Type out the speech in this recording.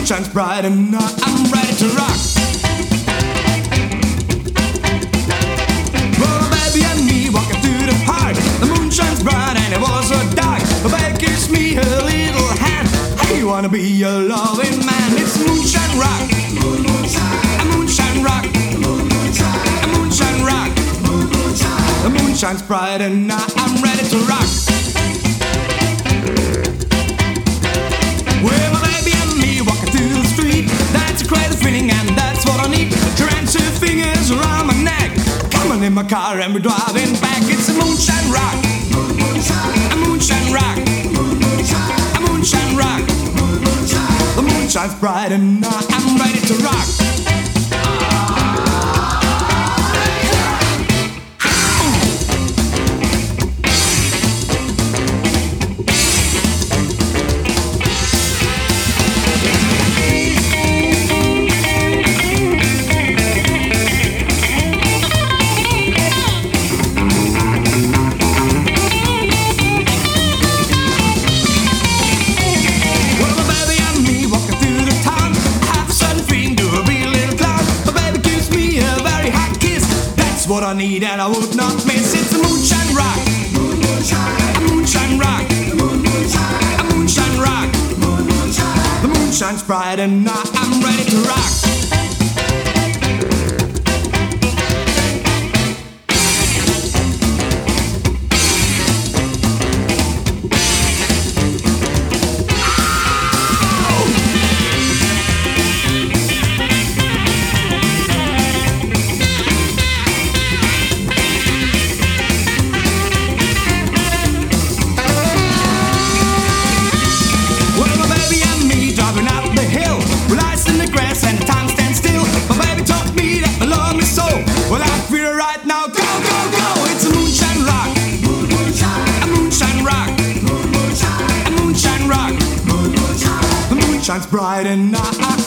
moonshine's bright and I'm ready to rock. Well, baby and me walking through the park. The moonshine's bright and it was so dark. The baby gives me her little hand. Hey, you wanna be your loving man? It's moonshine rock. A moonshine rock. A moonshine rock. The moonshine's bright and I'm ready to rock. Well, my baby and me walking through the street. That's a crazy feeling and that's what I need. Your hands and fingers around my neck. Come on in my car and we're driving back. It's a moonshine rock. A moonshine rock. A moonshine rock. The moonshine's bright and I'm ready to rock. What I need and I would not miss. It's a moonshine rock. A moonshine rock. A moonshine rock. The moonshine's bright and I'm ready to rock. Shines bright and